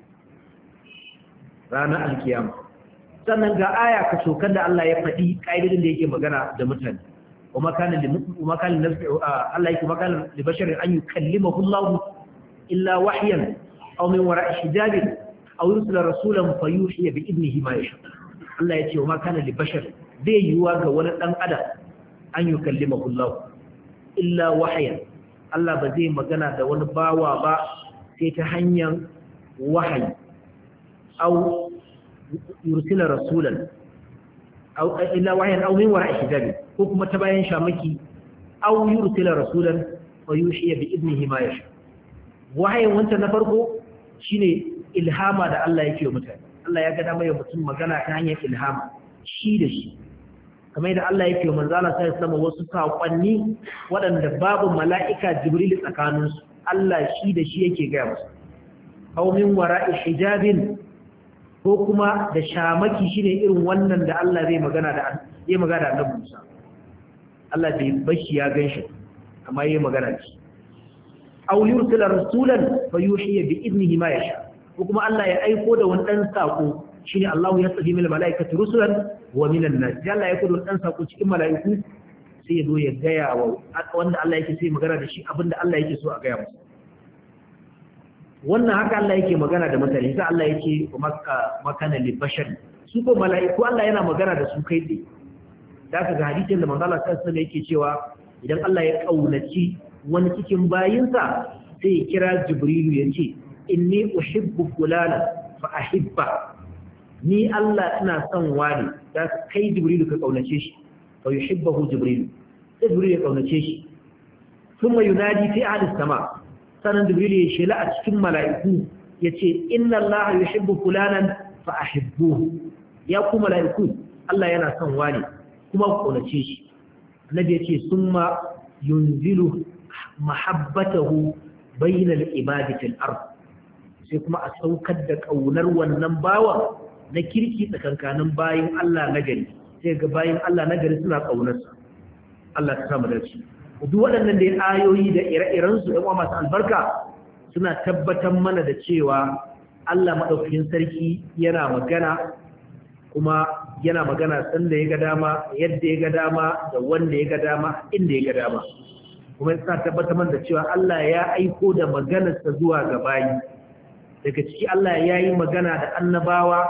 ranar alkiyama sannan ga aya ka shokan da Allah ya faɗi ƙa'idodin da yake magana da mutane kuma kana kuma kana Allah yake magana da basharin an yukallimahu Allah illa wahyan aw min wara'i hijabin aw yursila rasulan fayuhi bi idnihi ma yasha Allah ya ce wa kana li bashar zai yiwa ga wani dan adam an yukallimahu Allah illa wahyan Allah ba zai magana da wani bawa ba sai ta hanyar wahayi aw yursila rasulan aw illa wahyan aw min wara'i hijabin ko kuma ta bayan shamaki aw yursila rasulan fayuhi bi idnihi ma yasha wahayin wancan na farko shine ilhama da Allah yake wa mutane Allah ya ga dama ya mutum magana ta hanyar ilhama shi da shi kamar yadda Allah yake wa manzo Allah sai sama wasu sakonni waɗanda babu mala'ika Jibril tsakanin su Allah shi da shi yake ga musu aw min wara'i hijabin ko kuma da shamaki shine irin wannan da Allah zai magana da zai magana da Annabi Musa Allah bai bashi ya ganshi amma yayi magana da shi aw yursila rasulan fayuhi bi idnihi ma yasha ko kuma Allah ya aiko da wani dan sako shine Allah ya tsafi mil malaikati rusulan wa minan nas Allah ya aiko da wani dan sako cikin malaiku sai ya zo ya gaya wa wanda Allah yake sai magana da shi abinda Allah yake so a gaya masa wannan haka Allah yake magana da mutane sai Allah yake maka makana li bashar su ko malaiku Allah yana magana da su kai tsaye da ka ga hadisin da manzo Allah sallallahu alaihi wasallam yake cewa idan Allah ya kaunaci wani cikin bayinsa sai ya kira Jibrilu ya ce inni uhibbu fulana fa ahibba ni Allah ina son wani da kai Jibrilu ka kaunace shi fa yuhibbuhu Jibrilu sai Jibrilu ya kaunace shi kuma yunadi fi ahli sama sanan Jibrilu ya shela a cikin mala'iku yace inna Allah yuhibbu fulanan fa ahibbuhu ya ku mala'iku Allah yana son wani kuma ku kaunace shi annabi yace summa yunzilu mahabbatahu bainal ibadi fil ard sai kuma a saukar da kaunar wannan bawan na kirki tsakankanin bayin Allah nagari sai ga bayin Allah nagari suna kaunarsa Allah ta samu dace duk waɗannan da ayoyi da ire-iren su ɗan masu albarka suna tabbatar mana da cewa Allah madaukakin sarki yana magana kuma yana magana sanda ya ga dama yadda ya ga dama da wanda ya ga dama inda ya ga dama kuma yana tabbatar mana da cewa Allah ya aiko da maganarsa zuwa ga bayi daga ciki Allah ya yi magana da annabawa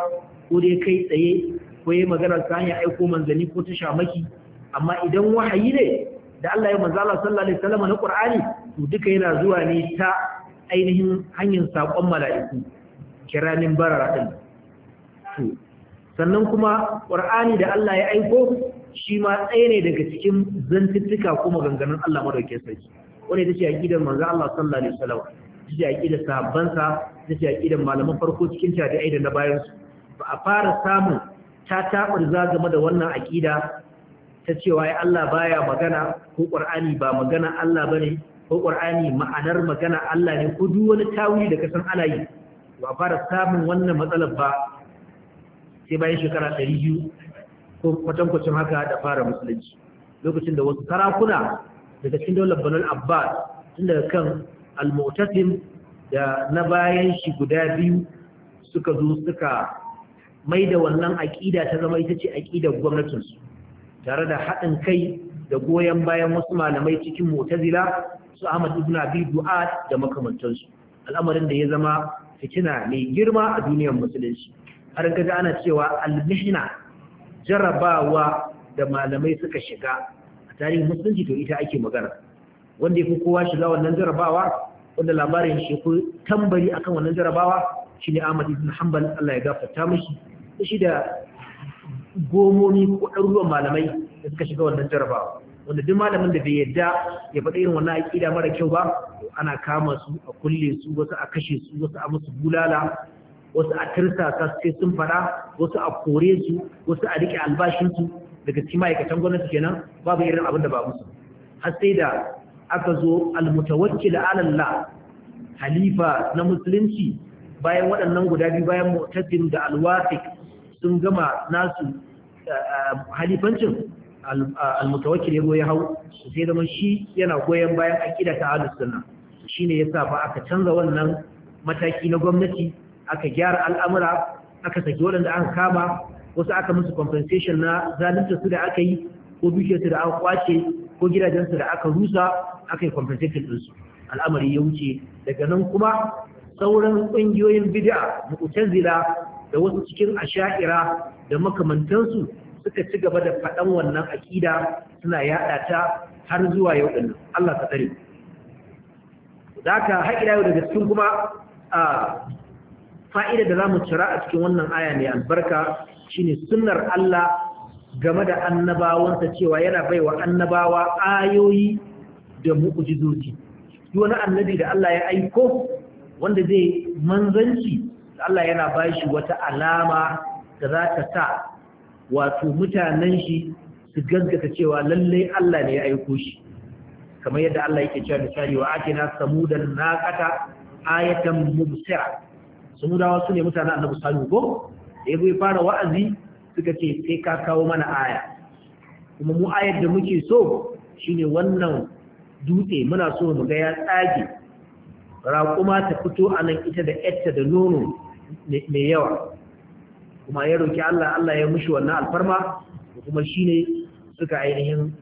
ko dai kai tsaye ko yayi magana ta hanyar aiko manzanni ko ta shamaki amma idan wahayi ne da Allah ya manzo Allah sallallahu alaihi wasallam na Qur'ani to duka yana zuwa ne ta ainihin hanyar sakon mala'iku kiranin barara din to sannan kuma Qur'ani da Allah ya aiko shi ma tsaye ne daga cikin zantuttuka kuma ganganun Allah madaukakin sarki wanda ita ce aqidar manzo Allah sallallahu alaihi wasallam ita ce aqidar sahabbansa ita ce aqidar malaman farko cikin tabi'ai da na bayan su ba a fara samun ta tabarza game da wannan aqida ta cewa ai Allah baya magana ko Qur'ani ba magana Allah bane ko Qur'ani ma'anar magana Allah ne ko duk wani tawili da kasan ana yi ba a fara samun wannan matsalar ba sai bayan shekara ɗari biyu ko kwatankwacin haka da fara musulunci lokacin da wasu sarakuna daga cikin daular Banu Abbas tun daga kan al-Mu'tasim da na bayan shi guda biyu suka zo suka mai da wannan aƙida ta zama ita ce aƙidar gwamnatinsu tare da haɗin kai da goyon bayan wasu malamai cikin Mu'tazila su Ahmad ibn Abi Du'ad da makamantansu al'amarin da ya zama fitina mai girma a duniyar musulunci har kaga ana cewa al-mihna jarabawa da malamai suka shiga a tarihin musulunci to ita ake magana wanda yafi kowa shiga wannan jarabawa wanda labarin shi ko tambari akan wannan jarabawa shine Ahmad ibn Hanbal Allah ya gafarta mishi shi da gomomi ko ɗaruruwan malamai da suka shiga wannan jarabawa wanda duk malamin da bai yadda ya faɗa irin wannan aƙida mara kyau ba ana kama su a kulle su wasu a kashe su wasu a musu bulala wasu a tirsasa sai sun faɗa wasu a kore su wasu a rike albashinsu daga cikin ma'aikatan gwamnati kenan babu irin abin da ba musu har sai da aka zo almutawakkil ala Allah halifa na musulunci bayan waɗannan guda biyu bayan mu'tasim da alwasiq sun gama nasu halifancin almutawakkil ya goya hau sai zaman shi yana goyen bayan aqida ta ahlus sunna shine yasa fa aka canza wannan mataki na gwamnati aka gyara al'amura aka saki waɗanda aka kama wasu aka musu compensation na zalunta su da aka yi ko dukiyarsu da aka kwace ko gidajensu da aka rusa aka yi compensation ɗinsu al'amari ya wuce daga nan kuma sauran ƙungiyoyin bid'a mu'tazila da wasu cikin asha'ira da makamantansu suka ci gaba da faɗan wannan aƙida suna yaɗa ta har zuwa yau ɗin Allah ka tsare da haka haƙira yau daga cikin kuma a fa'ida da za mu cira a cikin wannan aya mai albarka shine sunnar Allah game da annabawansa cewa yana baiwa annabawa ayoyi da mu'ujizoji duk wani annabi da Allah ya aiko wanda zai manzanci Allah yana bashi wata alama da za ta sa wato mutanen shi su gaskata cewa lalle Allah ne ya aiko shi kamar yadda Allah yake cewa misali wa atina samudan naqata ayatan mubsira samudawa su ne mutanen annabi salihu ko da yabo ya fara wa'azi suka ce sai ka kawo mana aya kuma mu ayar da muke so shine wannan dutse muna so mu ga ya tsage raƙuma ta fito a nan ita da yatta da nono mai yawa kuma ya roki Allah Allah ya mushi wannan alfarma kuma shine suka ainihin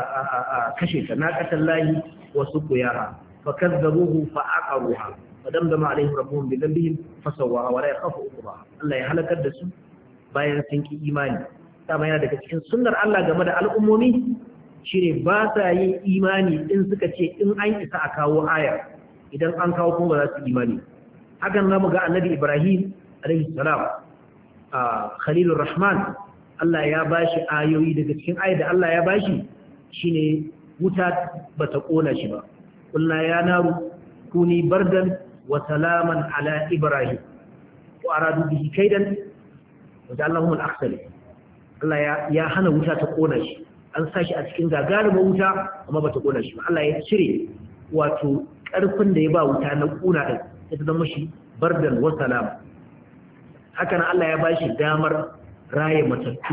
kashe ta naqatan lahi wa suqiyaha fakazzabuhu fa'aqaruha fadamdama alaihim rabbuhum bi dhanbihim fasawwaha wa la yakhafu uqbaha Allah ya halakar da su bayan sun ki imani dama yana daga cikin sunnar Allah game da al'ummomi shine ba sa yin imani in suka ce in an isa a kawo aya idan an kawo kuma ba za su imani hakan zamu ga annabi Ibrahim alaihi salam Khalilur Rahman Allah ya bashi ayoyi daga cikin ayat da Allah ya bashi shine wuta bata kona shi ba kullu ya naru kuni bardan wa salaman ala Ibrahim wa aradu bihi kaidan wa ja'alahum al-akhsal Allah ya ya hana wuta ta kona shi an sashi a cikin gagarumin wuta amma bata kona shi ba Allah ya cire wato karfin da ya ba wuta na kuna din ya zama shi bardan wa salam haka nan Allah ya bashi damar raye matattu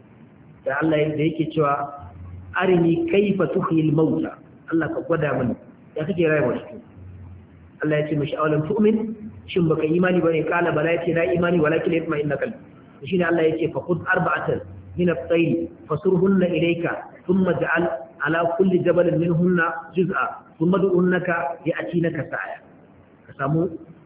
da Allah da yake cewa arini kaifa tuhyil mauta Allah ka gwada mini ya kake raye matattu Allah ya ce mishi awalan tu'min shin baka imani bane kala bala yace na imani walakin yatma inna qalbi shine Allah yace fa khudh arba'atan min at-tayr fasurhunna ilayka thumma ja'al ala kulli jabalin minhunna juz'a thumma du'unnaka ya'tinaka sa'a ka samu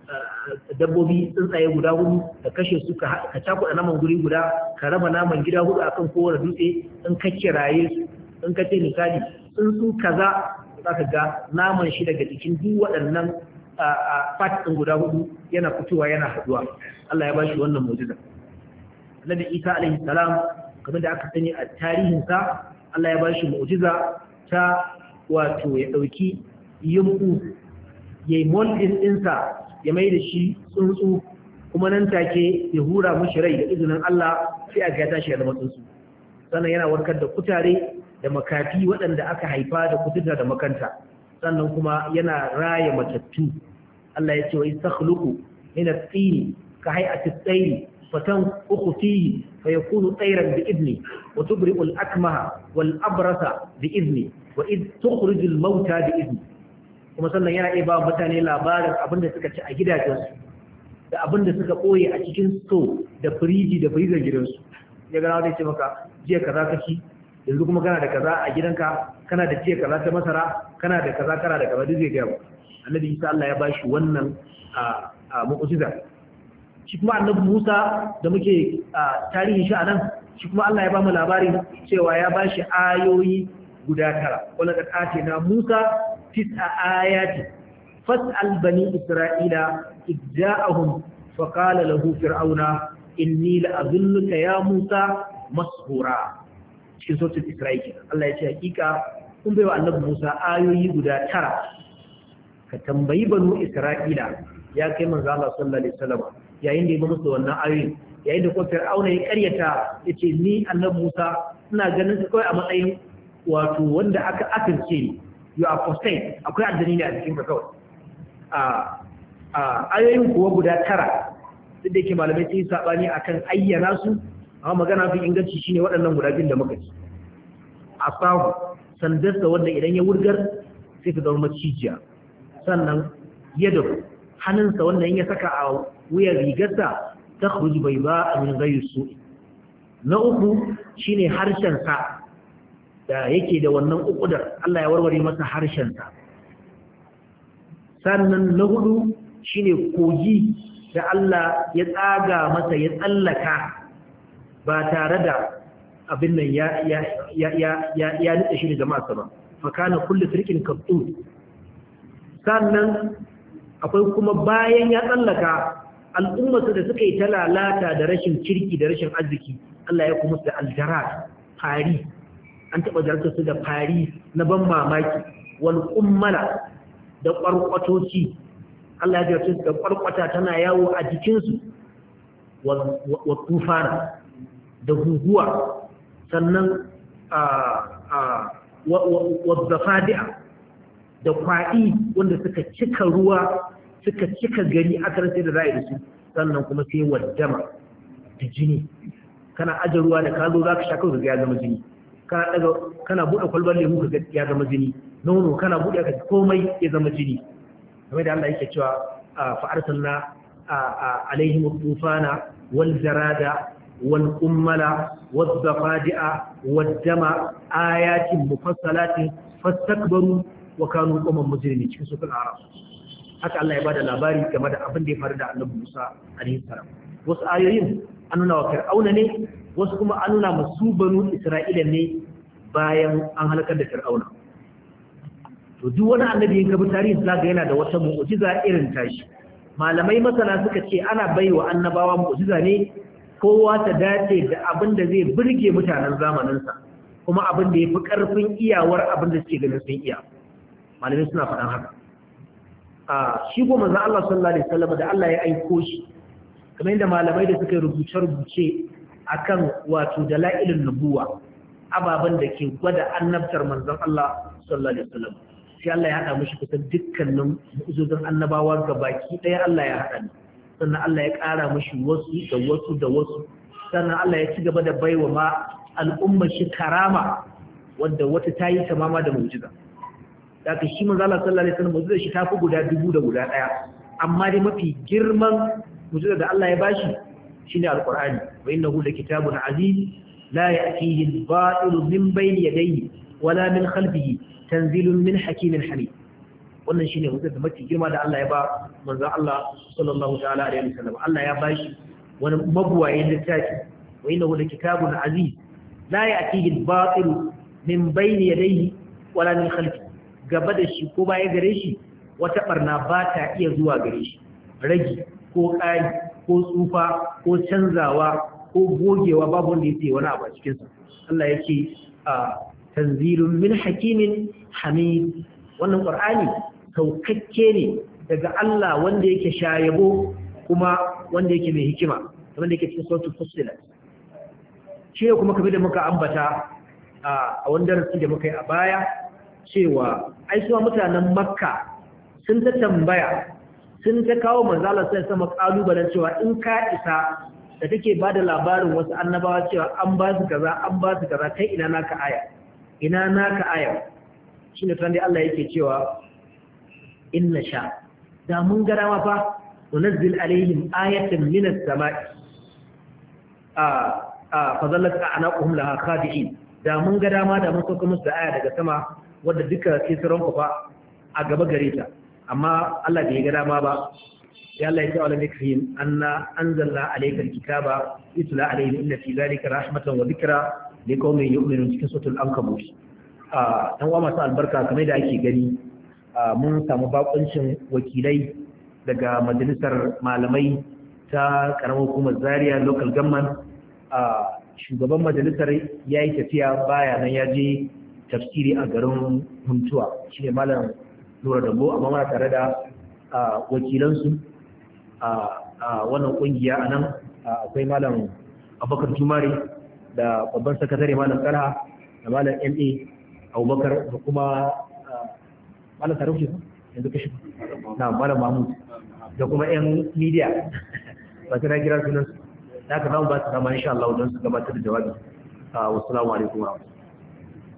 dabbobi tsuntsaye guda hudu ka kashe su ka cakuɗa naman guri guda ka raba naman gida hudu akan kowane dutse in ka kiraye su in ka ce misali tsuntsu kaza za ka ga naman shi daga cikin duk waɗannan fat ɗin guda hudu yana fitowa yana haɗuwa Allah ya bashi wannan mu'jiza Annabi Isa alaihi salam kamar da aka sani a tarihinsa Allah ya bashi mu'jiza ta wato ya ɗauki yimbu yayi moldin ɗinsa ya mai da shi tsuntsu kuma nan take ya hura mushi rai da izinin Allah sai a ga tashi ya zama tsuntsu sannan yana warkar da kutare da makafi waɗanda aka haifa da kuturta da makanta sannan kuma yana raya matattu Allah ya ce wa istakhluqu min at-tin ka hay'ati at-tayr fatan ukhfihi fayakunu tayran bi idni wa tubri'u al-akmaha wal abrasa bi idni wa id tukhriju al-mauta bi idni kuma sannan yana iya ba mutane labarin abinda suka ci a gidajensu da abinda suka ɓoye a cikin sto da firiji da firizar gidansu ya gana zai ce maka jiya kaza ka ci yanzu kuma kana da kaza a gidanka kana da jiya kaza ta masara kana da kaza kana da kaza duk zai gaya annabi Isa Allah ya bashi wannan a mu'jiza shi kuma annabi Musa da muke tarihin shi anan shi kuma Allah ya ba mu labarin cewa ya bashi ayoyi guda tara wala kad atina Musa تسع آيات فاسأل بني إسرائيل إذ جاءهم فقال له فرعون إني لأظنك يا موسى مسحورا cikin sautin Isra'ila Allah ya ce hakika kun bai wa annabi Musa ayoyi guda tara ka tambayi banu Isra'ila ya kai manzo Allah sallallahu alaihi wasallam yayin da ya musu wannan ayoyi yayin da ko Fir'auna ya karyata yace ni annabi Musa ina ganin ka kai a matsayin wato wanda aka asirce ni you are apostate akwai addini ne a cikin ka kawai a ayoyin kuwa guda tara duk da yake malamai sun yi sabani akan ayyana su amma magana fi inganci shine waɗannan guda biyun da muka ci asahu sandarsa wanda idan ya wurgar sai ka zama macijiya sannan yadda hannunsa wanda ya saka a wuyar rigarsa ta khuruji bai ba a min ghairi su na uku shine harshen sa da yake da wannan ukudar Allah ya warware masa harshensa sannan na hudu shine kogi da Allah ya tsaga masa ya tsallaka ba tare da abin nan ya ya ya ya ya nutse shi da jama'a ba fa kana kullu firqin kabtu sannan akwai kuma bayan ya tsallaka al'ummarsa da suka yi ta lalata da rashin kirki da rashin arziki Allah ya kuma da aljarat fari an taɓa jarta su da fari na ban mamaki wal kummala da ƙwarƙwatoci Allah ya jarta su da ƙwarƙwata tana yawo a jikinsu wa tufana da guguwa sannan wa zafadi'a da kwaɗi wanda suka cika ruwa suka cika gari aka rasa da ra'ayi da su sannan kuma sai wadama da jini kana aje ruwa da ka zo za ka sha kawai ya zama jini kana daga kana bude kwalbar lemu ka ya zama jini nono kana bude ka komai ya zama jini kamar da Allah yake cewa fa arsalna alaihim tufana wal jarada wal ummala wad dafadi'a wad dama ayatin mufassalatin fastakbaru wa kanu qawman mujrimin cikin suratul a'raf haka Allah ya bada labari game da abin da ya faru da Annabi Musa alaihi salam wasu ayoyin an nuna wa Fir'auna ne wasu kuma an nuna masu banu Isra'ila ne bayan an halakar da Fir'auna. To duk wani annabi yin gabi tarihin zaga yana da wata mu'jiza irin tashi. Malamai masana suka ce ana baiwa annabawa mu'jiza ne kowa ta dace da abin da zai burge mutanen zamaninsa kuma abin da ya fi ƙarfin iyawar abin da suke ganin sun iya. Malamai suna faɗan haka. A shi goma za Allah sallallahu alaihi wasallam da Allah ya aiko shi kamar yadda malamai da suka rubuce-rubuce akan wato dalailin nubuwa ababen da ke gwada annabtar manzon Allah sallallahu alaihi wasallam sai Allah ya hada mishi kusan dukkanin mu'jizan annabawa gabaki daya Allah ya hada ni sannan Allah ya ƙara mishi wasu da wasu da wasu sannan Allah ya ci gaba da baiwa ma al'umma shi karama wanda wata tayi tamama da mu'jiza daga shi manzon Allah sallallahu alaihi wasallam mu'jizar shi tafi guda dubu da guda daya amma dai mafi girman mu'jiza da Allah ya bashi shine alqur'ani wa innahu lakitabun aziz la ya'tihi al-batil min bayni yadayhi wala min khalfihi tanzilun min hakimin hamid wannan shine mutum da mafi girma da Allah ya ba manzo Allah sallallahu ta'ala alaihi wasallam Allah ya bashi wani mabuwayin littafi wa innahu kitabun aziz la ya'tihi al-batil min bayni yadayhi wala min khalfihi gaba da shi ko baya gare shi wata barna ba ta iya zuwa gare shi ragi ko ƙari ko tsufa ko canzawa ko gogewa babu wanda yake wani abu a cikin sa Allah yake a tanzilun min hakimin hamid wannan qur'ani saukakke ne daga Allah wanda yake shayabo kuma wanda yake mai hikima wanda yake cikin suratul fussilat shi kuma kamar da muka ambata a wanda darasi da muka yi a baya cewa ai suwa mutanen makka sun ta tambaya sun ta kawo manzala sai sama kalubalen cewa in ka isa da take ba da labarin wasu annabawa cewa an ba su kaza an ba su kaza kai ina naka aya ina naka aya shine kan dai Allah yake cewa inna sha da mun gara ma fa nunazzil alaihim ayatan minas sama'i a a fadallat a'naquhum laha khadi'in da mun ga dama da mun sauka musu da aya daga sama wadda duka sai su ranku fa a gaba gare ta amma Allah bai ga dama ba sai Allah ya ce wala mikrihim anna anzalna alayka alkitaba yutla alayhim inna fi dhalika rahmatan wa dhikra liqaumin yu'minun cikin suratul ankabut a dan uwa masu albarka kamar da ake gani mun samu bakuncin wakilai daga majalisar malamai ta karamar hukumar Zaria local government shugaban majalisar ya yi tafiya baya nan ya je tafsiri a garin Huntuwa shi ne malam Nura Dambo amma muna tare da wakilansu a wannan kungiya a nan akwai malam Abubakar Jumari da babban sakatare malam Talha da malam M A Abubakar da kuma malam Tarufi yanzu kashi na malam Mahmud da kuma yan media ba ta kira sunan da aka zama ba su dama insha Allah don su gabatar da jawabi. Wassalamu alaikum wa rahmatullahi